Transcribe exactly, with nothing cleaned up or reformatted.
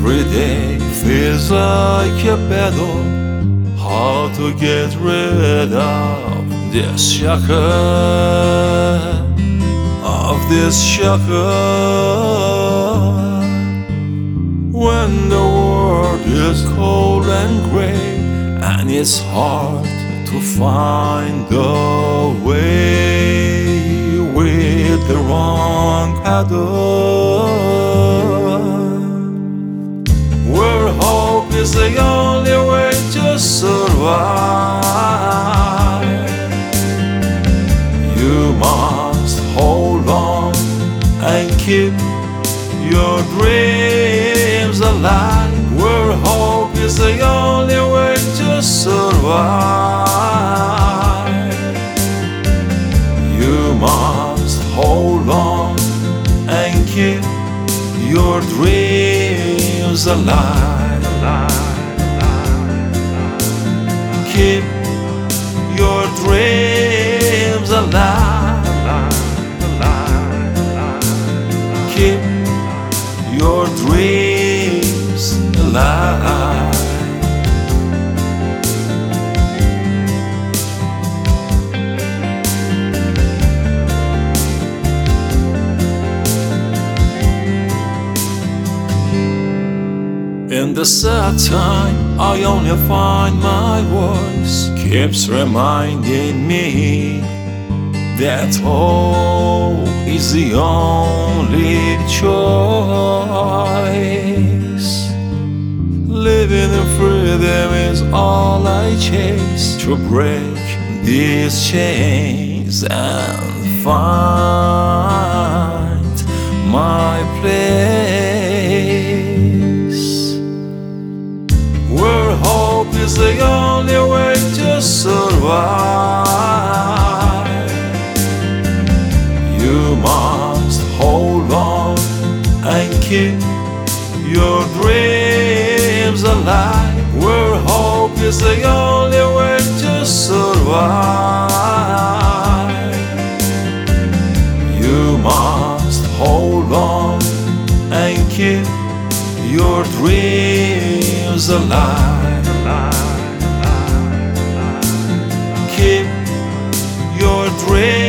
Every day feels like a battle. How to get rid of this shackle, of this shackle. When the world is cold and gray, and it's hard to find the way with the wrong paddle, where hope is the only way to survive. You must hold on and keep your dreams alive, where hope is the only way to survive. You must hold on and keep your dreams alive. Keep your dreams alive. Keep your dreams alive. In the sad time, I only find my voice keeps reminding me that hope is the only choice. Living in freedom is all I chase, to break these chains and find my place, where hope is the only way to survive. You must hold on and keep your dreams alive, where hope is the only way to survive. You must hold on and keep your dreams alive. Keep your dreams